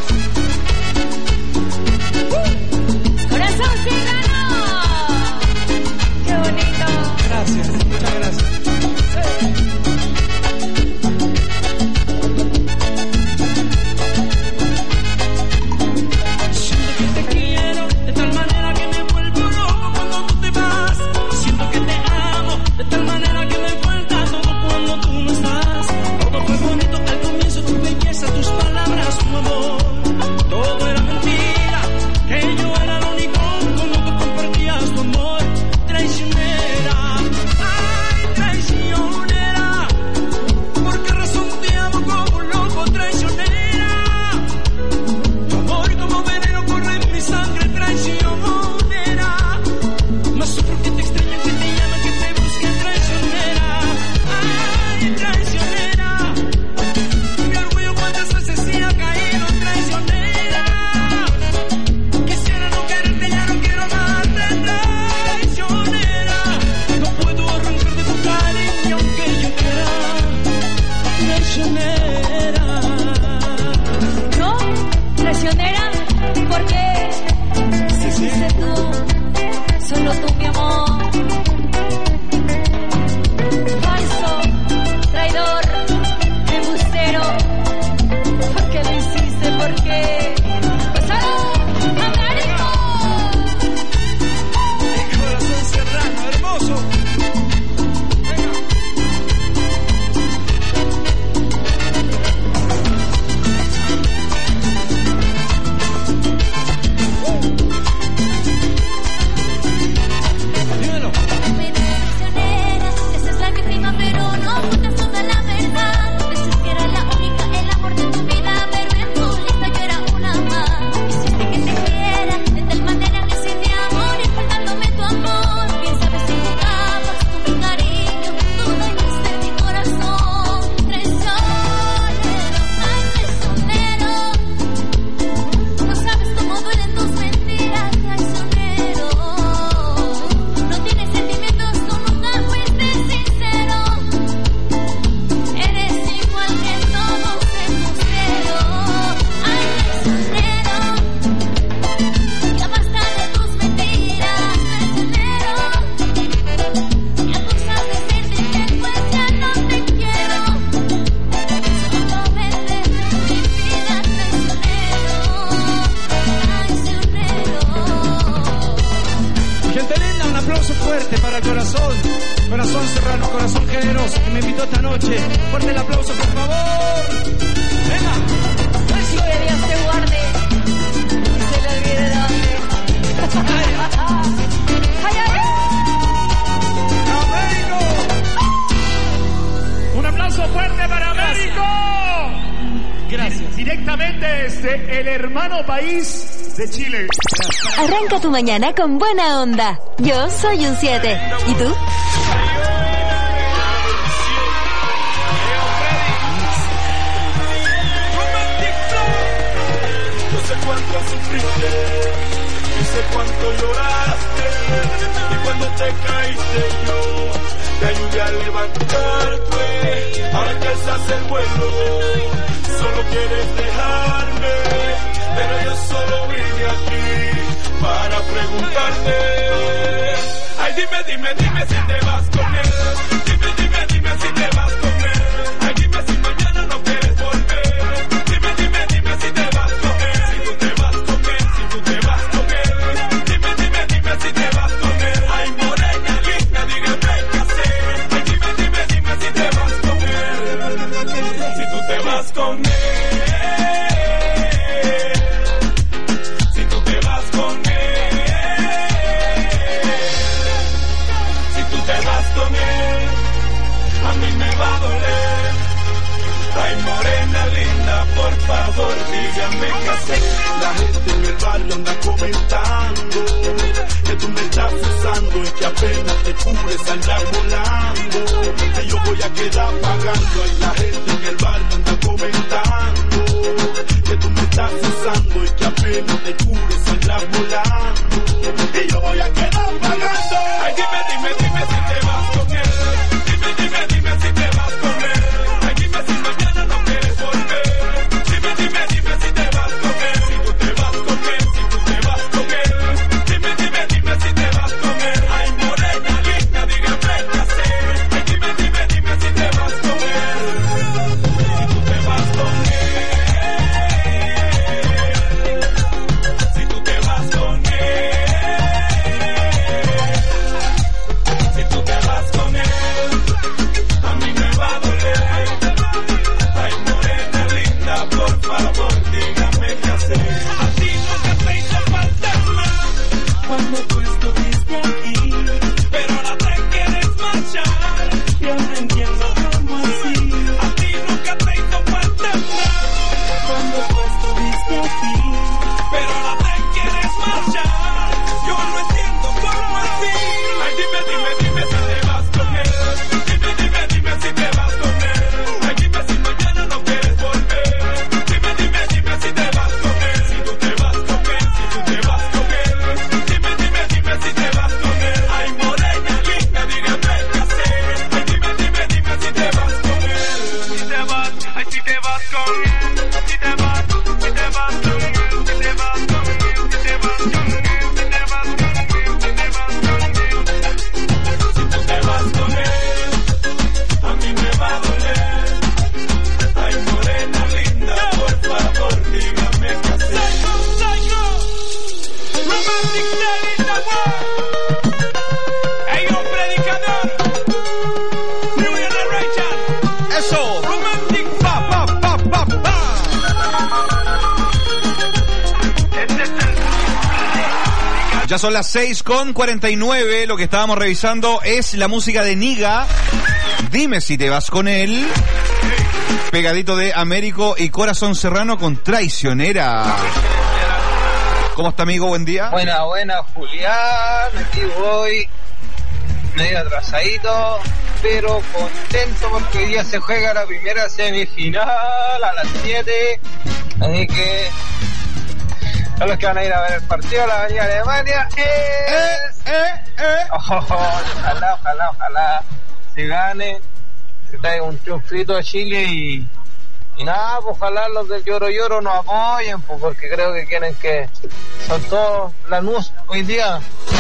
Uh. Corazón serrano. Qué bonito. Gracias, muchas gracias. Hey. Tus palabras, tu amor, todo era mentira, que yo era el único con lo que compartías tu amor, traicionera, ay, traicionera, ¿por qué razón te amo como un loco, traicionera? Tu amor como veneno corre en mi sangre, traicionera, más sufro que te extrañan, que te llaman, que te busquen, traicionera, ay, traicionera. Veces sí ha caído, traicionera. Quisiera no quererte, ya no quiero amarte, traicionera. No puedo arrancar de tu cariño aunque yo quiera, traicionera. ¿No? ¿Traicionera? ¿Por qué? Si fuiste tú, solo tú, mi amor. Falso, traidor, embustero. ¿Por qué lo hiciste? ¿Por qué? ¡Pues salud! ¡Américo! Mi corazón serrano, hermoso. Venga. Dímelo. Traicionera, esa es la que prima, pero no ocultas toda la verdad. Pensé que era la única, el amor de tu vida, pero en tu lista yo era una más. Hiciste que te quiera, de tal manera me sentí amor, y faltándome tu amor. Bien sabes si jugabas tú mi cariño, tú dañaste mi corazón. Traicionero, ay, traicionero, no sabes cómo duelen tus mentiras, traicionero. No tienes sentimientos, tú nunca fuiste sincero. Eres igual que todos embustero. Ay, traicionero, ya basta de tus mentiras, traicionero. Me acusas de sentirte, pues ya no te quiero. Solo vete de mi vida, traicionero, traicionero. Gente linda, un aplauso fuerte para el corazón. Corazón serrano, corazón generoso que me invitó esta noche. Fuerte el aplauso, por favor. Venga. Así que Dios te guarde y se le olvide de dónde. ¡Ay, ay, ¡Américo! Un aplauso fuerte para Américo. Gracias. Directamente desde el hermano país de Chile. Arranca tu mañana con buena onda. Yo soy un siete. ¿Y tú? Yo sé cuánto sufriste, yo sé cuánto lloraste, y cuando te caíste yo te ayude a levantarte. Ahora que alzas el vuelo, solo quieres dejarme, pero yo solo vine aquí para preguntarte. Ay, dime, dime, dime si te vas con él. Dime, dime, dime si te vas con él. Ay, dime si mañana no quieres volver. Dime, dime, dime si te vas con él. Si tú te vas con él, si tú te vas con él. Dime, dime, dime si te vas con él. Ay, morena linda, dígame qué hacer. Ay, dime, dime, dime si te vas con él. Si tú te vas con él. Si tú te vas con él. Si tú te vas con él, a mí me va a doler. Ay, morena linda, por favor, dígame qué hacer. La gente en el barrio anda comentando que tú me estás usando y que apenas te cubres andar volando, que yo voy a quedar pagando. Ay, la gente en el barrio anda comentando que tú me estás usando y que apenas te cubres andar volando, y yo voy a quedar pagando. Ay, dime, dime, dime si te vas con él. Dime, dime, dime si te vas con él. Ay, dime si mañana no quieres volver. Dime, dime, dime si te vas con él. Si tú te vas con él, si tú te vas con él. Dime, dime, dime si te vas con él. Ay, morena linda, dígame qué hacer. Ay, dime, dime, dime si te vas con él. Si tú te vas con él. Si tú te vas con él. Si tú te vas con él, a mí me va a doler. Ay, morena linda, por favor, dígame qué hacer. A ti nunca te hizo falta más cuando tú estuviste aquí, pero ahora te quieres marchar. Yo no entiendo cómo así. A ti nunca te hizo falta más cuando tú estuviste aquí, pero ahora te quieres marchar. Yo no entiendo cómo así. Ay, dime, dime, dime si te vas con él. Dime, dime, dime si te vas con él. Ay, dime si mañana no quieres volver. Dime, dime, dime si te vas con él. Si tú te vas con él, si tú te vas con él. Dime, dime, dime si te vas con él. Ay, morena linda, dígame qué hacer. Ay, dime, dime, dime si te vas con él. Si te vas, ay, si te vas con él. Si te vas, si te vas con él. Si te vas con él, si te vas con él. Si te vas con él, si te vas con él. Si tú te vas con él, a mí me va a doler. Ay, morena linda, por favor, dígame qué hacer. Romantic Style in the world. Hey, yo, predicador. New generation. Eso. Romantic Pa, pa, pa, pa, pa. Ya son las seis con cuarenta y nueve. Lo que estábamos revisando es la música de Niga. Dime si te vas con él. Pegadito de Américo y Corazón Serrano con Traicionera. ¿Cómo está, amigo? Buen día. Buena, buena, Julián. Aquí voy. Medio atrasadito, pero contento porque hoy día se juega la primera semifinal a las siete. Así que a los que van a ir a ver el partido, la Avenida Alemania es... Eh, eh, eh. Oh, ojalá, ojalá, ojalá se gane, se traiga un triunfito a Chile y, y nada, pues ojalá los del Lloro Lloro nos apoyen, pues porque creo que quieren que son todos Lanús hoy día.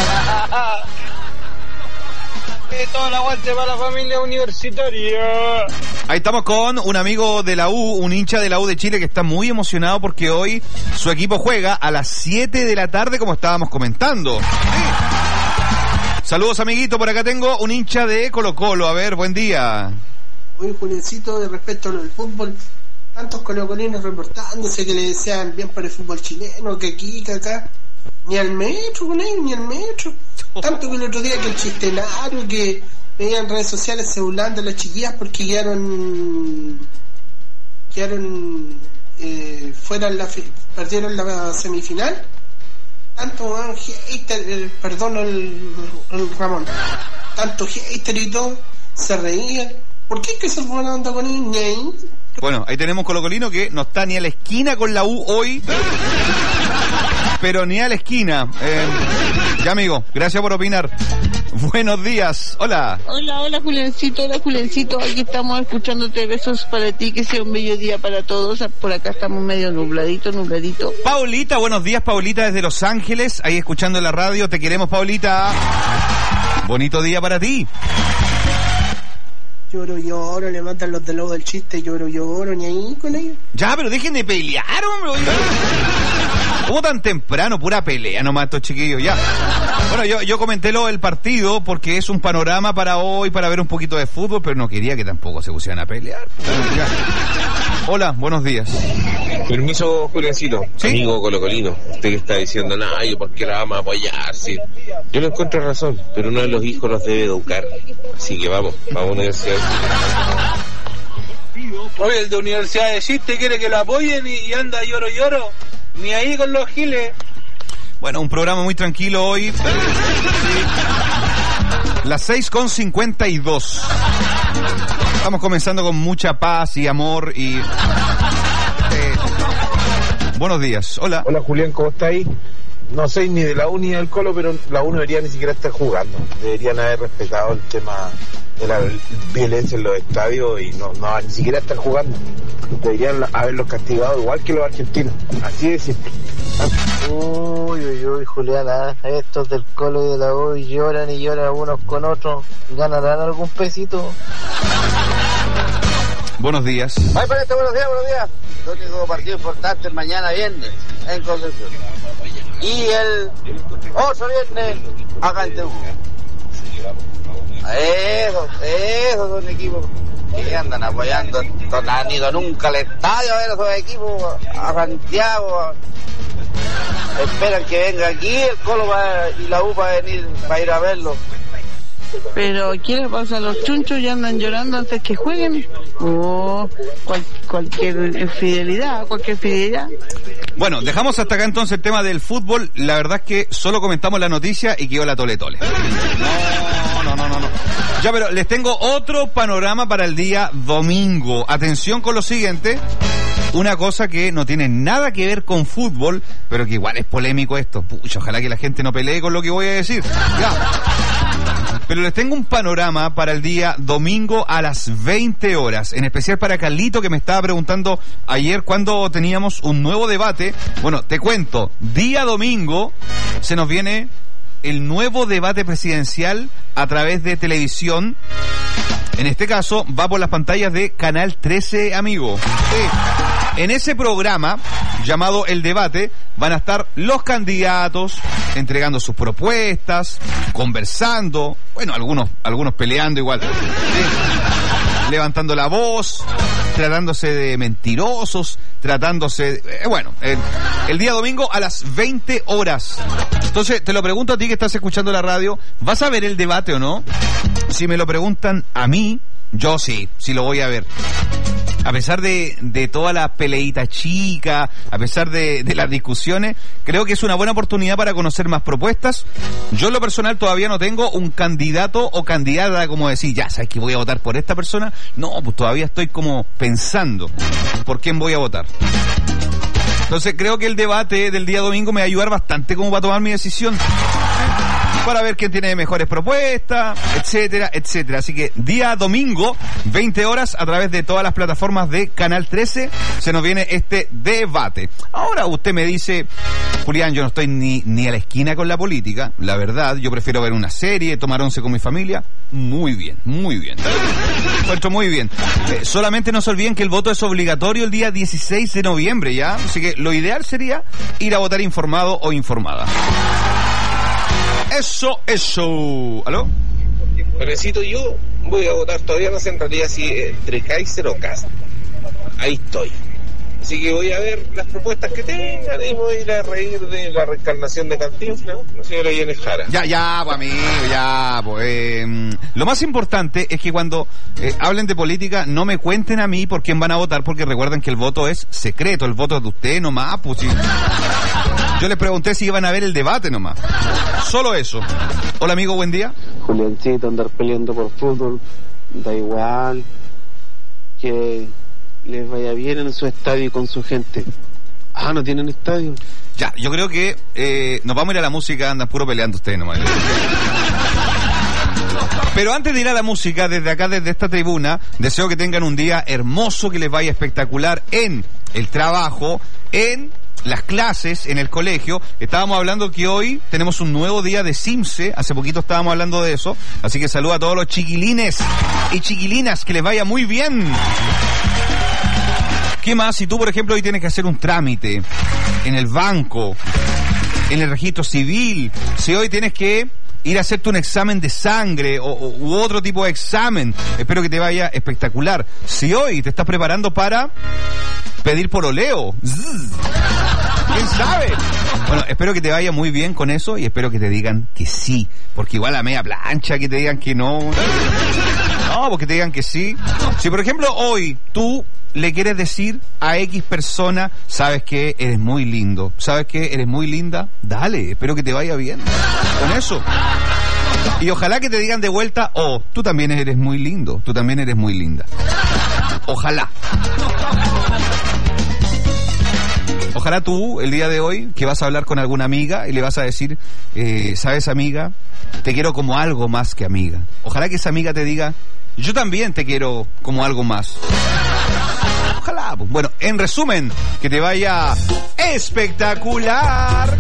Y todo el aguante para la familia universitaria. Ahí estamos con un amigo de la U, un hincha de la U de Chile que está muy emocionado porque hoy su equipo juega a las siete de la tarde, como estábamos comentando. Sí. Saludos, amiguito, por acá tengo un hincha de Colo Colo. A ver, buen día. Oye, Juliancito, de respecto al fútbol, tantos colocolinos reportándose que le desean bien para el fútbol chileno, que aquí, que acá, ni al metro con él, ni al metro. Tanto que el otro día que el chistenario, que veían redes sociales se burlaban de las chiquillas porque quedaron quedaron eh, fuera en la perdieron la semifinal. Tanto man, hater, eh, perdón el, el Ramón, tanto hater y todo, se reían. ¿Por qué es que se fueron andando con él? Bueno, ahí tenemos Colocolino que no está ni a la esquina con la U hoy. pero ni a la esquina. Eh, ya, amigo, gracias por opinar. Buenos días, hola. Hola, hola Juliancito, hola Juliancito, aquí estamos escuchándote, besos para ti, que sea un bello día para todos, por acá estamos medio nubladito, nubladito. Paulita, buenos días, Paulita desde Los Ángeles, ahí escuchando la radio, te queremos, Paulita. Bonito día para ti. Lloro, lloro, levantan los de luego del chiste, lloro, lloro, ni ahí con ellos. Ya, pero dejen de pelear, hombre. ¿Cómo tan temprano? Pura pelea nomás estos chiquillos, ya. Bueno, yo, yo comenté lo del partido porque es un panorama para hoy, para ver un poquito de fútbol, pero no quería que tampoco se pusieran a pelear. Ya. Hola, buenos días. Permiso, Juliancito. ¿Sí? Amigo colocolino, usted que está diciendo, nada, yo por qué la vamos a apoyar, sí. Yo le encuentro razón, pero uno de los hijos los debe educar. Así que vamos, vamos a la universidad. Oye, el de Universidad de Chiste quiere que lo apoyen y, y anda lloro lloro. Ni ahí con los giles. Bueno, un programa muy tranquilo hoy. Las seis con cincuenta y dos. Estamos comenzando con mucha paz y amor y... Eh, buenos días, hola. Hola Julián, ¿cómo está ahí? No soy ni de la U ni del Colo, pero la U no debería ni siquiera estar jugando. Deberían haber respetado el tema de la violencia en los estadios y no, no ni siquiera estar jugando. Deberían haberlos castigado igual que los argentinos. Así de simple. Uy, uy, uy, Juliana, estos del Colo y de la U lloran y lloran unos con otros. ¿Ganarán algún pesito? Buenos días. Ay, para este, buenos días, buenos días. El único partido importante es mañana viernes en Concepción. Y el otro viernes acá en Temuco. Esos, esos son equipos que andan apoyando. No han ido nunca al estadio a ver a esos equipos, a Santiago. Esperan que venga aquí el Colo va, y la U para venir, para ir a verlo. Pero ¿qué le pasa a los chunchos? ¿Ya andan llorando antes que jueguen? ¿O cual, cualquier infidelidad? ¿Cualquier fidelidad? Bueno, dejamos hasta acá entonces el tema del fútbol. La verdad es que solo comentamos la noticia y quedó la tole tole. No, no, no, no, no. Ya, pero les tengo otro panorama para el día domingo. Atención con lo siguiente. Una cosa que no tiene nada que ver con fútbol, pero que igual es polémico esto. Pucha, ojalá que la gente no pelee con lo que voy a decir. Ya. Pero les tengo un panorama para el día domingo a las veinte horas, en especial para Carlito, que me estaba preguntando ayer cuándo teníamos un nuevo debate. Bueno, te cuento, día domingo se nos viene el nuevo debate presidencial a través de televisión. En este caso va por las pantallas de Canal trece, amigo. Sí. En ese programa llamado El Debate van a estar los candidatos entregando sus propuestas, conversando, bueno, algunos algunos peleando igual, ¿sí? Levantando la voz, tratándose de mentirosos, tratándose de, eh, bueno, el, el día domingo a las veinte horas. Entonces, te lo pregunto a ti que estás escuchando la radio, ¿vas a ver el debate o no? Si me lo preguntan a mí, yo sí, sí lo voy a ver. A pesar de, de toda la peleita chica, a pesar de, de las discusiones, creo que es una buena oportunidad para conocer más propuestas. Yo en lo personal todavía no tengo un candidato o candidata como decir, ya, ¿sabes que voy a votar por esta persona? No, pues todavía estoy como pensando por quién voy a votar. Entonces creo que el debate del día domingo me va a ayudar bastante como para tomar mi decisión, para ver quién tiene mejores propuestas, etcétera, etcétera. Así que día domingo, veinte horas, a través de todas las plataformas de Canal trece, se nos viene este debate. Ahora usted me dice, Julián, yo no estoy ni, ni a la esquina con la política, la verdad, yo prefiero ver una serie, tomar once con mi familia. Muy bien, muy bien. Encuentro muy bien. Eh, solamente no se olviden que el voto es obligatorio el día dieciséis de noviembre, ¿ya? Así que lo ideal sería ir a votar informado o informada. Eso, eso. ¿Aló? Necesito yo, voy a votar, todavía no sé en realidad si entre Kaiser o Kast. Ahí estoy. Así que voy a ver las propuestas que tengan y voy a ir a reír de la reencarnación de Cantinflas, la señora Yenes Jara. Ya, ya, pues amigo, ya, pues. Eh, lo más importante es que cuando eh, hablen de política no me cuenten a mí por quién van a votar, porque recuerden que el voto es secreto, el voto es de usted nomás, pues sí. Yo les pregunté si iban a ver el debate nomás. Solo eso. Hola amigo, buen día. Juliancito, andar peleando por fútbol, da igual. Que les vaya bien en su estadio y con su gente. Ah, no tienen estadio. Ya, yo creo que eh, nos vamos a ir a la música, andan puro peleando ustedes nomás. Pero antes de ir a la música, desde acá, desde esta tribuna, deseo que tengan un día hermoso, que les vaya espectacular en el trabajo, en las clases, en el colegio. Estábamos hablando que hoy tenemos un nuevo día de Simse, hace poquito estábamos hablando de eso, así que saludo a todos los chiquilines y chiquilinas, que les vaya muy bien. ¿Qué más? Si tú, por ejemplo, hoy tienes que hacer un trámite en el banco, en el registro civil, si hoy tienes que ir a hacerte un examen de sangre o, o, u otro tipo de examen, espero que te vaya espectacular. Si hoy te estás preparando para pedir pololeo, ¿quién sabe? Bueno, espero que te vaya muy bien con eso y espero que te digan que sí, porque igual a media plancha que te digan que no. No, porque te digan que sí. Si por ejemplo hoy tú le quieres decir a X persona, sabes que eres muy lindo, sabes que eres muy linda, dale, espero que te vaya bien con eso. Y ojalá que te digan de vuelta, oh, tú también eres muy lindo, tú también eres muy linda. Ojalá. Ojalá tú, el día de hoy, que vas a hablar con alguna amiga y le vas a decir, eh, ¿sabes, amiga? Te quiero como algo más que amiga. Ojalá que esa amiga te diga, yo también te quiero como algo más. Ojalá. Bueno, en resumen, que te vaya espectacular.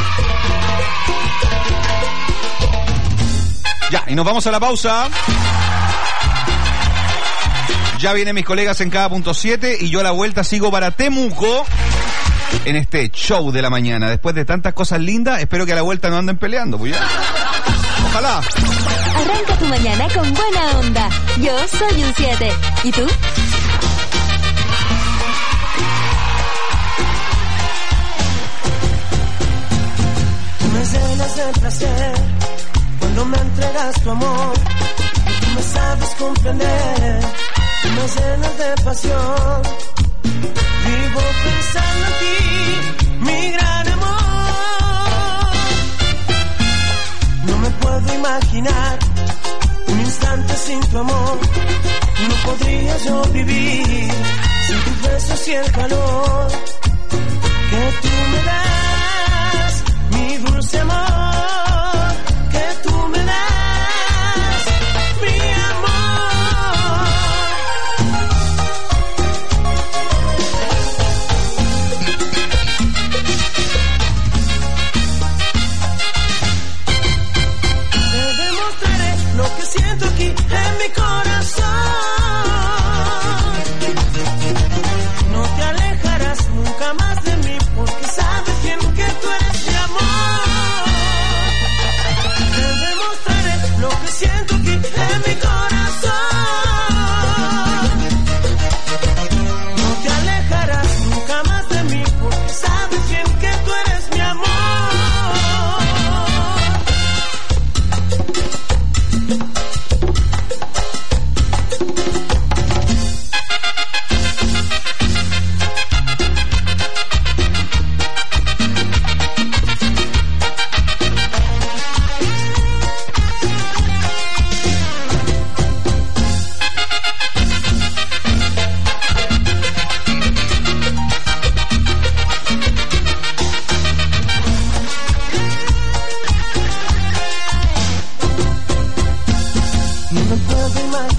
Ya, y nos vamos a la pausa. Ya vienen mis colegas en cada punto siete y yo a la vuelta sigo para Temuco en este show de la mañana. Después de tantas cosas lindas, espero que a la vuelta no anden peleando, pues ya. Ojalá. Arranca tu mañana con buena onda. Yo soy un siete. ¿Y tú? Tú me llenas de placer cuando me entregas tu amor. Tú me sabes comprender. Tú me llenas de pasión. Vivo pensando en ti, mi gran amor. No me puedo imaginar un instante sin tu amor. No podría yo vivir sin tus besos y el calor que tú me das, mi dulce amor, que tú me das, mi amor. Te demostraré lo que siento aquí en mi corazón. No te alejarás nunca más de mí, porque sabes bien que tú eres mi amor. Te demostraré lo que siento aquí en mi corazón. No te alejarás nunca más de mí, porque sabes bien que tú eres mi amor. No me puedo imaginar